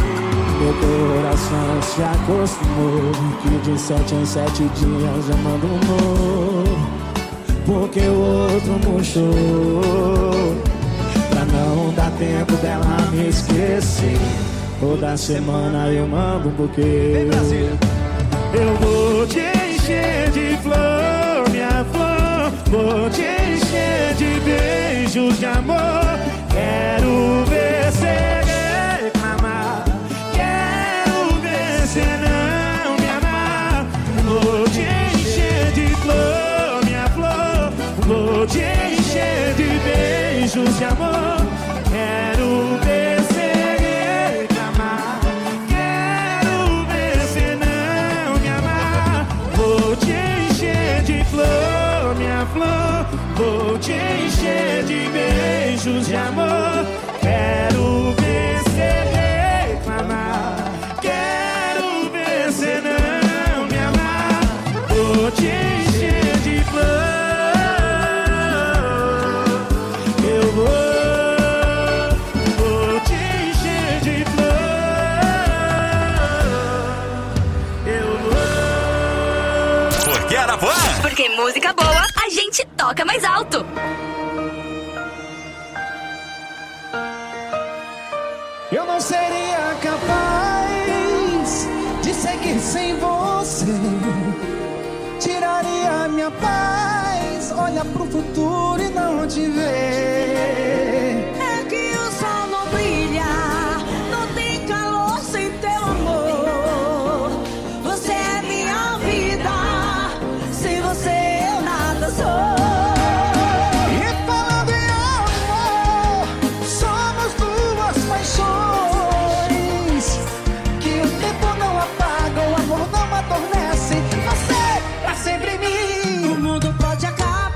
meu coração se acostumou que de 7 em 7 dias eu mando um novo, porque o outro murchou. Pra não dar tempo dela me esquecer, toda semana eu mando um buquê. Eu vou te encher de flor, minha flor, vou te encher de beijos de amor. Quero ver cê reclamar, quero ver cê não me amar. Vou te encher de flor, minha flor, vou te encher de beijos de amor. Quero ver cê reclamar, quero ver cê não me amar. Vou te encher de flor, minha flor, vou te encher de beijos de amor. Quero ver cê reclamar, quero ver cê não me amar. Vou te encher de flor, eu vou te encher de flor, eu vou. Porque Arapuã? Porque música boa, a gente toca mais alto. Eu não seria capaz de seguir sem você. Tiraria minha paz, olha pro futuro e não te ver. É que o sol não brilha, não tem calor sem teu amor. Você é minha vida, sem você eu nada sou. E falando em amor, somos duas paixões que o tempo não apaga, o amor não adormece. Você pra sempre em mim. O mundo pode acabar,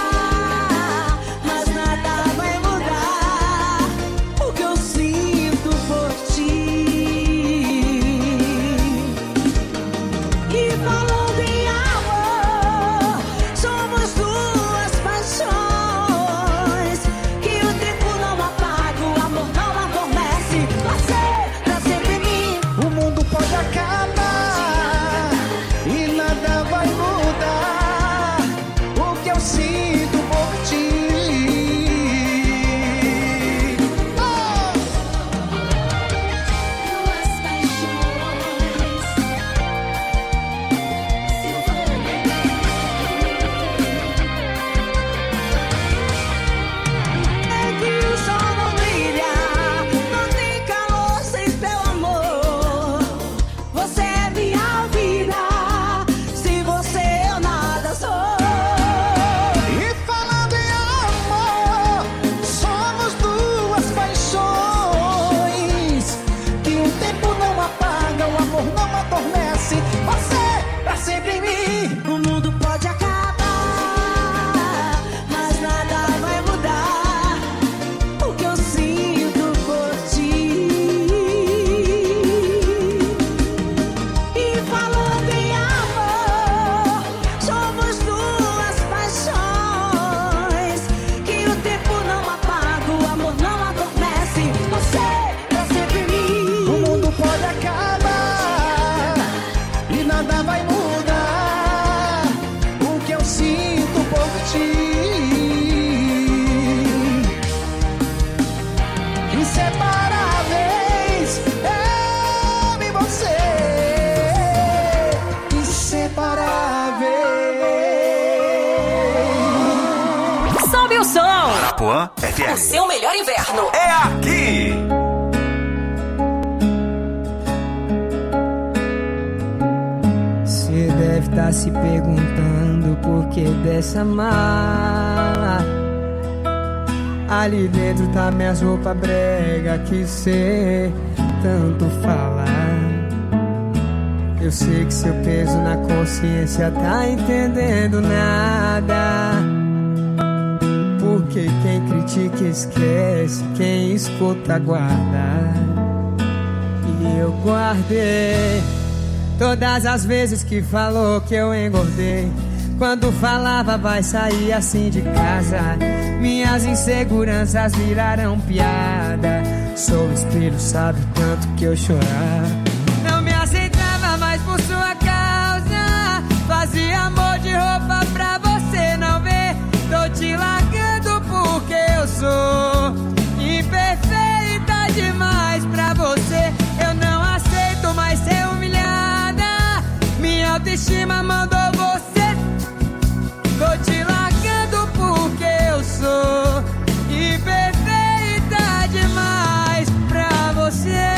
mas nada vai mudar o que eu sinto por ti. E falando em amor, somos duas paixões que o tempo não apaga, o amor não adormece. Você pra sempre em mim. O mundo pode acabar e nada vai mudar o que eu sinto por ti. É que o sol não brilha, não tem calor sem teu amor. Você é minha vida, sem você eu nada sou. E falando em amor, somos duas paixões que o tempo não apaga, o amor não adormece. Você pra sempre em mim. O mundo pode acabar, mas nada vai mudar o que eu sinto por ti. E falando em amor, somos duas paixões que o tempo não apaga, o amor não adormece. Você pra sempre em mim. O mundo pode acabar e nada vai mudar o que eu sinto por ti. Inseparáveis, eu e você. Inseparáveis. Sobe o som! Arapuã O FM. seu melhor inverno É aqui! Você deve estar se perguntando por que dessa mala. Ali dentro tá minhas roupas brega que cê tanto fala. Eu sei que seu peso na consciência tá entendendo nada. Porque quem critica esquece, quem escuta guarda. E eu guardei todas as vezes que falou que eu engordei. Quando falava vai sair assim de casa, minhas inseguranças viraram piada. Sou espelho, sabe o tanto que eu chorar. Não me aceitava mais por sua causa. Fazia amor de roupa pra você não ver. Tô te largando porque eu sou imperfeita demais pra você. Eu não aceito mais ser humilhada. Minha autoestima mandou você. Tô te largando porque eu sou imperfeita demais pra você.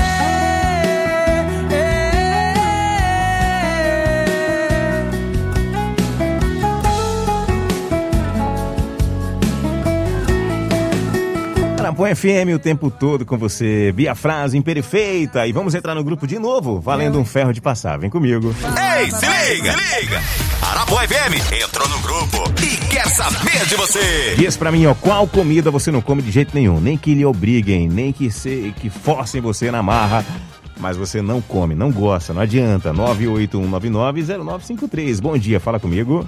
Arapuã FM o tempo todo com você, via frase imperfeita. E vamos entrar no grupo de novo, valendo um ferro de passar. Vem comigo. Ei, se liga, se liga. Arapuã FM entrou no grupo e quer saber de você. Diz pra mim, ó, qual comida você não come de jeito nenhum? Nem que lhe obriguem, nem que forcem você na marra. Mas você não come, não gosta, não adianta. 981990953. Bom dia, fala comigo.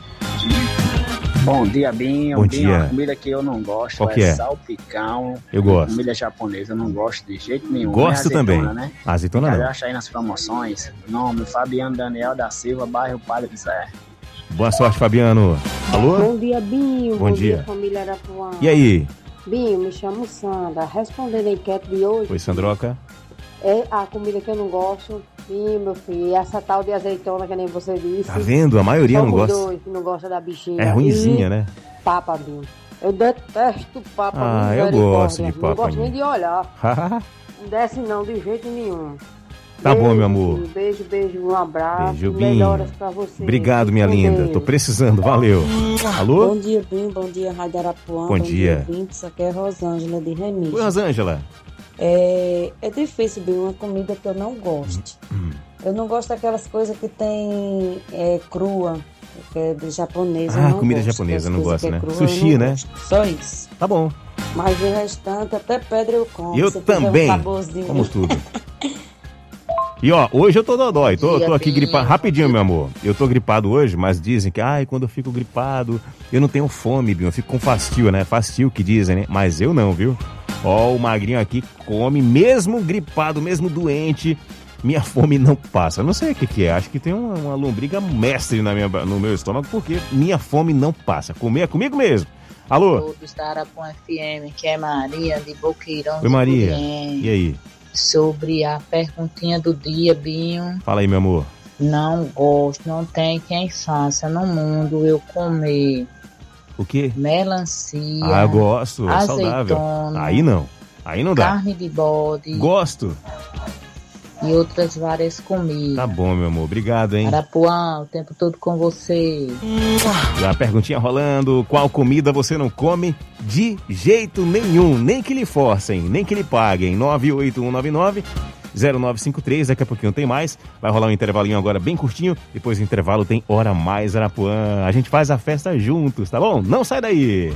Bom dia, Binho. Bom Binho, dia. uma comida que eu não gosto. Qual que é? Salpicão. Eu gosto. Comida japonesa, eu não gosto de jeito nenhum. Gosto Nem azeitona, também. Né? Azeitona não. Acha aí nas promoções. Nome, Fabiano Daniel da Silva, bairro Padre Zé. Boa sorte, Fabiano. Alô? Bom dia, Binho. Bom dia. Família Arapuã. E aí? Binho, me chamo Sandra. Respondendo a enquete de hoje. Oi, Sandroca. É a comida que eu não gosto. Binho, meu filho, essa tal de azeitona que nem você disse. Tá vendo? A maioria não gosta. Dois que não gosta da bichinha. É ruinzinha, né? Papa, Binho. Eu detesto papa. Ah, eu gosto de papa. Não gosto nem de olhar. Não desce não, de jeito nenhum. Tá bom, meu amor. Beijo, um abraço. Beijo, Binho. Melhoras pra você. Obrigado, minha linda. Tô precisando, valeu. Alô? Bom dia, Binho. Bom dia, Rádio Arapuã. Bom dia. Isso aqui é Rosângela de Remígio. Oi, Rosângela. É difícil, Binho, uma comida que eu não gosto. Eu não gosto daquelas coisas que tem crua, que é de japonesa. Ah, comida japonesa, não gosta, né? Crua, Sushi, né? Gosto. Só isso. Tá bom. Mas o restante, até pedra eu como. Eu também. Como tudo. E ó, hoje eu tô dodói, tô aqui gripado. Rapidinho, meu amor. Eu tô gripado hoje, mas dizem que, quando eu fico gripado, eu não tenho fome, Binho. Eu fico com fastio, né? Fastio que dizem, né? Mas eu não, viu? Ó, o magrinho aqui come, mesmo gripado, mesmo doente, minha fome não passa. Não sei o que é, acho que tem uma lombriga mestre no meu estômago, porque minha fome não passa. Comer é comigo mesmo. Alô? Todos da Arapuã FM, que é Maria de Boqueirão. Oi, Maria. E aí? Sobre a perguntinha do dia, Binho. Fala aí, meu amor. Não gosto, não tem quem faça no mundo eu comer. O quê? Melancia. Eu gosto, é azeitona, saudável. Aí não dá. Carne de bode. Gosto. E outras várias comidas. Tá bom, meu amor, obrigado, hein? Arapuã, o tempo todo com você. Já a perguntinha rolando, qual comida você não come de jeito nenhum? Nem que lhe forcem, nem que lhe paguem. 981990953, daqui a pouquinho tem mais. Vai rolar um intervalinho agora bem curtinho. Depois do intervalo tem Hora Mais Arapuã. A gente faz a festa juntos, tá bom? Não sai daí!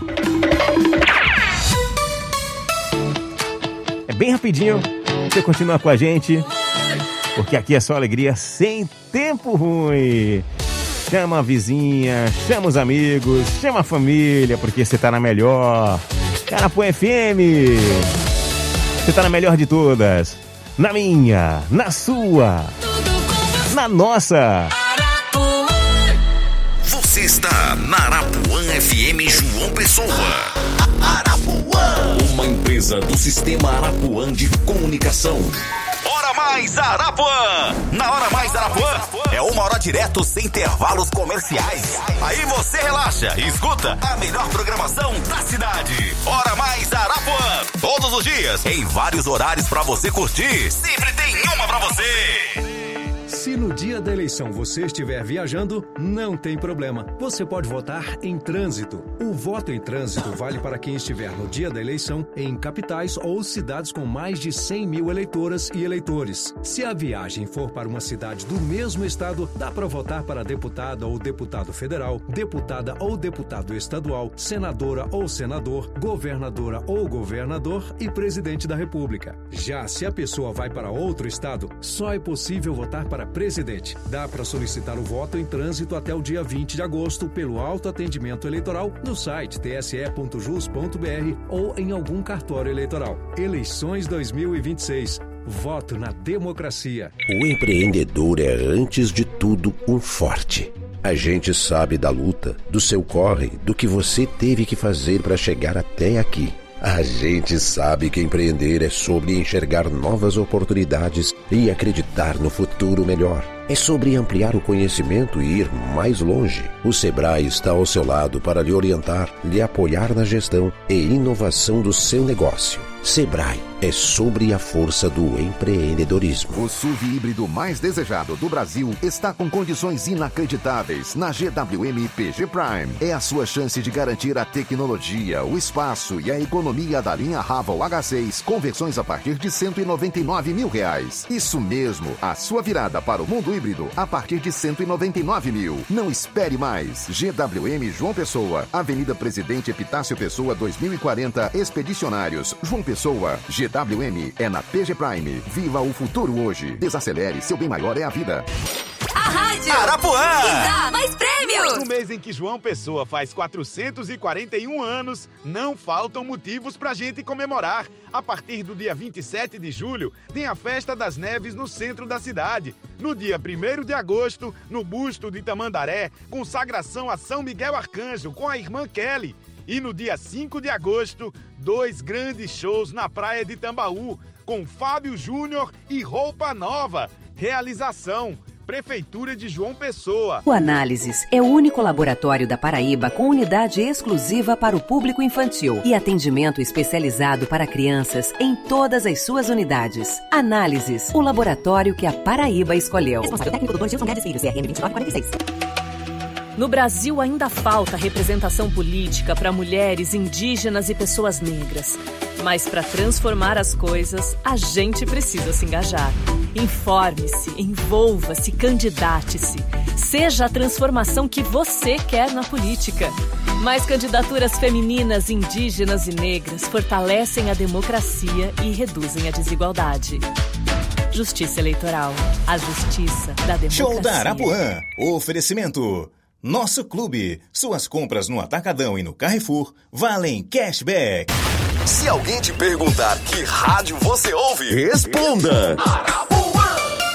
É bem rapidinho, você continua com a gente, porque aqui é só alegria sem tempo ruim. Chama a vizinha, chama os amigos, chama a família, porque você tá na melhor. Arapuã FM. Você tá na melhor de todas. Na minha, na sua, na nossa. Você está na Arapuã FM João Pessoa. Arapuã, uma empresa do Sistema Arapuã de Comunicação. Hora Mais Arapuã! Na Hora Mais Arapuã é 1 hora direto sem intervalos comerciais. Aí você relaxa e escuta a melhor programação da cidade. Hora Mais Arapuã! Todos os dias, em vários horários pra você curtir. Sempre tem uma pra você. Se no dia da eleição você estiver viajando, não tem problema. Você pode votar em trânsito. O voto em trânsito vale para quem estiver no dia da eleição em capitais ou cidades com mais de 100 mil eleitoras e eleitores. Se a viagem for para uma cidade do mesmo estado, dá para votar para deputada ou deputado federal, deputada ou deputado estadual, senadora ou senador, governadora ou governador e presidente da República. Já se a pessoa vai para outro estado, só é possível votar para presidente. Dá para solicitar o voto em trânsito até o dia 20 de agosto pelo autoatendimento eleitoral no site tse.jus.br ou em algum cartório eleitoral. Eleições 2026. Voto na democracia. O empreendedor é, antes de tudo, um forte. A gente sabe da luta, do seu corre, do que você teve que fazer para chegar até aqui. A gente sabe que empreender é sobre enxergar novas oportunidades e acreditar no futuro melhor. É sobre ampliar o conhecimento e ir mais longe. O Sebrae está ao seu lado para lhe orientar, lhe apoiar na gestão e inovação do seu negócio. Sebrae é sobre a força do empreendedorismo. O SUV híbrido mais desejado do Brasil está com condições inacreditáveis na GWM PG Prime. É a sua chance de garantir a tecnologia, o espaço e a economia da linha Raval H6 com versões a partir de R$ 199 mil. Isso mesmo, a sua virada para o mundo híbrido a partir de R$ 199 mil. Não espere mais. GWM João Pessoa, Avenida Presidente Epitácio Pessoa 2040, Expedicionários, João Pessoa. GWM é na PG Prime. Viva o futuro hoje. Desacelere, seu bem maior é a vida. A Rádio Arapuã que dá mais prêmios. No mês em que João Pessoa faz 441 anos, não faltam motivos pra gente comemorar. A partir do dia 27 de julho, tem a Festa das Neves no centro da cidade. No dia 1º de agosto, no busto de Tamandaré, consagração a São Miguel Arcanjo com a irmã Kelly. E no dia 5 de agosto, 2 grandes shows na praia de Tambaú, com Fábio Júnior e Roupa Nova. Realização: Prefeitura de João Pessoa. O Análises é o único laboratório da Paraíba com unidade exclusiva para o público infantil e atendimento especializado para crianças em todas as suas unidades. Análises, o laboratório que a Paraíba escolheu. Responsável técnico Dr. Gilson Guedes Filho, CRM 2946. No Brasil ainda falta representação política para mulheres, indígenas e pessoas negras. Mas para transformar as coisas, a gente precisa se engajar. Informe-se, envolva-se, candidate-se. Seja a transformação que você quer na política. Mais candidaturas femininas, indígenas e negras fortalecem a democracia e reduzem a desigualdade. Justiça Eleitoral. A justiça da democracia. Show da Arapuã. Oferecimento. Nosso Clube. Suas compras no Atacadão e no Carrefour valem cashback. Se alguém te perguntar que rádio você ouve, responda. Arapuã.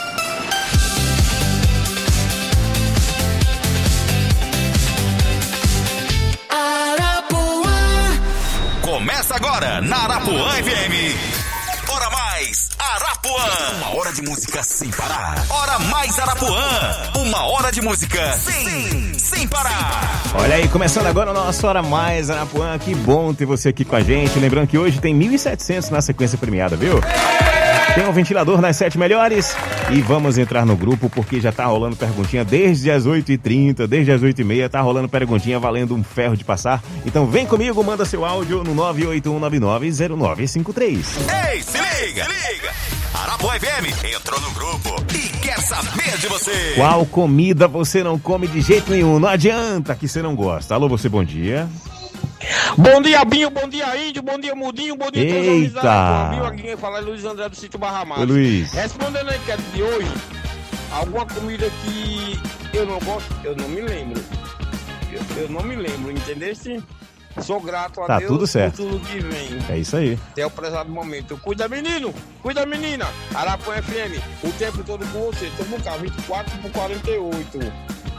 Arapuã. Começa agora na Arapuã FM. Hora mais Arapuã. Uma hora de música sem parar. Hora mais Arapuã. Uma hora de música sem parar. Olha aí, começando agora o nosso Hora Mais Arapuã. Que bom ter você aqui com a gente. Lembrando que hoje tem 1.700 na sequência premiada, viu? Tem um ventilador nas 7 melhores. E vamos entrar no grupo porque já tá rolando perguntinha desde as 8h30, desde as 8h30. Tá rolando perguntinha valendo um ferro de passar. Então vem comigo, manda seu áudio no 981990953. Ei, se liga! Arapuã FM entrou no grupo e quer saber de você. Qual comida você não come de jeito nenhum? Não adianta que você não gosta. Alô, você, bom dia. Bom dia, Binho, bom dia, Índio, bom dia, Mudinho, bom dia, Eita! Binho, aqui quem fala é Luiz André do sítio Barra Massa. Oi, Luiz. Respondendo a enquete de hoje, alguma comida que eu não gosto, eu não me lembro. Eu não me lembro, entendeste? Sou grato a Tá Deus tudo certo. por tudo que vem. É isso aí. Até o prezado momento. Cuida, menino, cuida, menina. Arapuã FM, o tempo todo com você. Tamo cá, 24/48.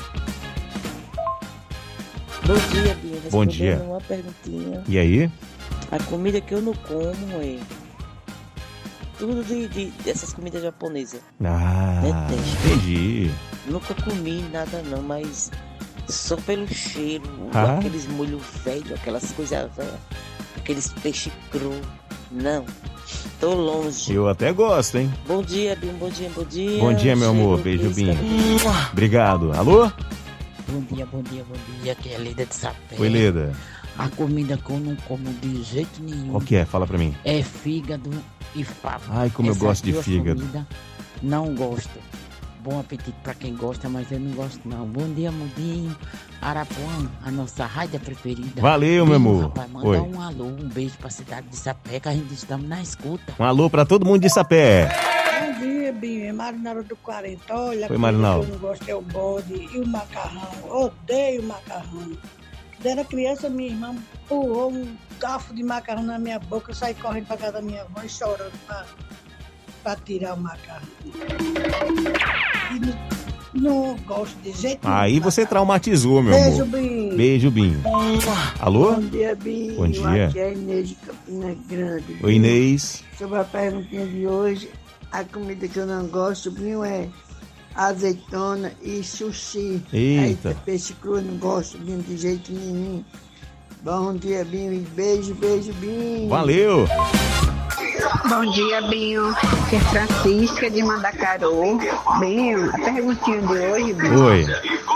Bom dia, Bia. Bom dia. Uma perguntinha. E aí? A comida que eu não como é tudo dessas comidas japonesas. Ah, Detesto. entendi. Nunca comi nada não, mas só pelo cheiro, Ah. aqueles molhos velhos, aquelas coisas velhas, aqueles peixes cru. Não, tô longe. Eu até gosto, hein? Bom dia, Bim, bom dia, bom dia. Bom dia, meu amor. Beijo, Binho. Obrigado. Alô? Bom dia, bom dia, bom dia. Aqui é a Leda de Sapé. Oi, Leda. A comida que eu não como de jeito nenhum. Qual que é? Fala pra mim. É fígado e fava. Ai, como eu gosto de duas fígado. comida, não gosto. Bom apetite pra quem gosta, mas eu não gosto não. Bom dia, Mudinho. Arapuã, a nossa rádio preferida. Valeu, meu amor. Rapaz, manda Oi. um alô, um beijo pra cidade de Sapé, que a gente estamos na escuta. Um alô pra todo mundo de Sapé. Binho, é Marinaldo do 40. Olha, Foi, a Marinaldo. que eu não gosto é o bode e o macarrão. Odeio o macarrão. Quando era criança, minha irmã empurrou um garfo de macarrão na minha boca. Eu saí correndo pra casa da minha avó e chorando pra tirar o macarrão. E não gosto de jeito nenhum. Aí você traumatizou, meu Beijo, amor. Binho. Beijo, Binho. Alô? Bom dia, Binho. Bom dia. Aqui é a Inês de Campina Grande. Oi, Inês. Sobre a perguntinha de hoje, a comida que eu não gosto, Binho, é azeitona e sushi. Eita. Aí, peixe cru eu não gosto, Binho, de jeito nenhum. Bom dia, Binho, e beijo, Binho. Valeu. Bom dia, Binho. Aqui é Francisca de Mandacaru. Binho, a perguntinha de hoje, Binho. Oi.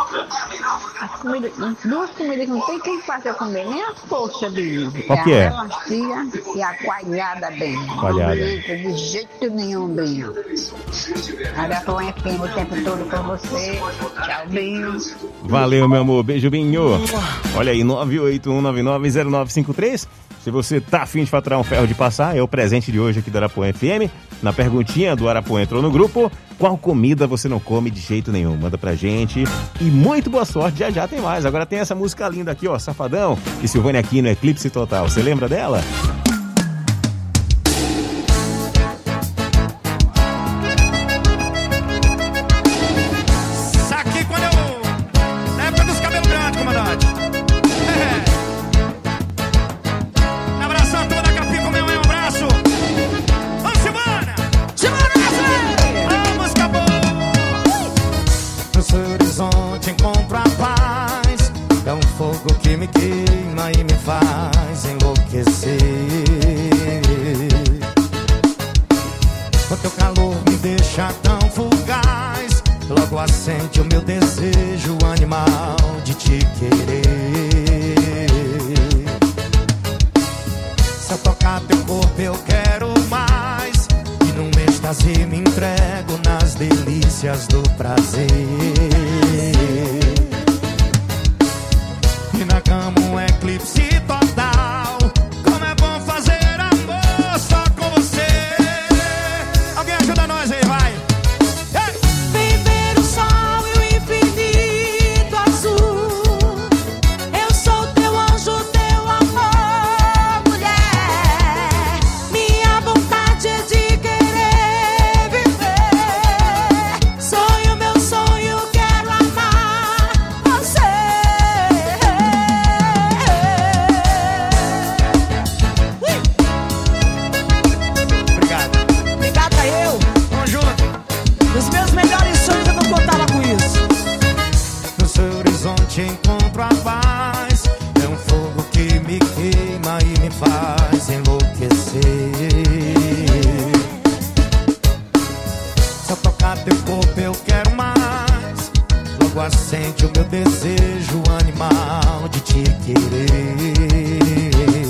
Duas comidas que não tem quem faça eu comer, nem a coxa, Binho. Qual que é? A melancia e a coalhada, Binho. Coalhada. Não aguento de jeito nenhum, Binho. Arapuã FM o tempo todo com você. Tchau, Binho. Valeu, meu amor. Beijo, Binho. Olha aí, 981990953. Se você tá afim de faturar um ferro de passar, é o presente de hoje aqui do Arapuã FM. Na perguntinha do Arapuã entrou no grupo. Qual comida você não come de jeito nenhum? Manda pra gente. E muito boa sorte, já tem mais. Agora tem essa música linda aqui, ó, Safadão, que Silvânia aqui no Eclipse Total. Você lembra dela? Aqui quando eu... Na época dos cabelos grandes, comandante. Um abraço a toda a Capim, meu um abraço. Vamos, Silvana! Vamos, acabou! No seu horizonte encontro a paz. É um fogo que me queima e me faz enlouquecer. O teu calor me deixa tão fugaz. Logo acende o meu desejo animal de te querer. Se eu tocar teu corpo eu quero mais. E num êxtase me entrego nas delícias do prazer. E na cama um eclipse total. Como é bom fazer amor só com você. Alguém ajuda nós aí, vai! Vem ver o sol e o infinito azul. Eu sou teu anjo, teu amor, mulher. Minha vontade é de querer viver. Sonho, meu sonho, quero amar você. Obrigado. Obrigada eu. Tamo junto. Nos meus melhores sonhos eu não contava com isso. No seu horizonte encontro a paz. É um fogo que me queima e me faz enlouquecer. Se eu tocar teu corpo eu quero mais. Logo acende o meu desejo animal de te querer.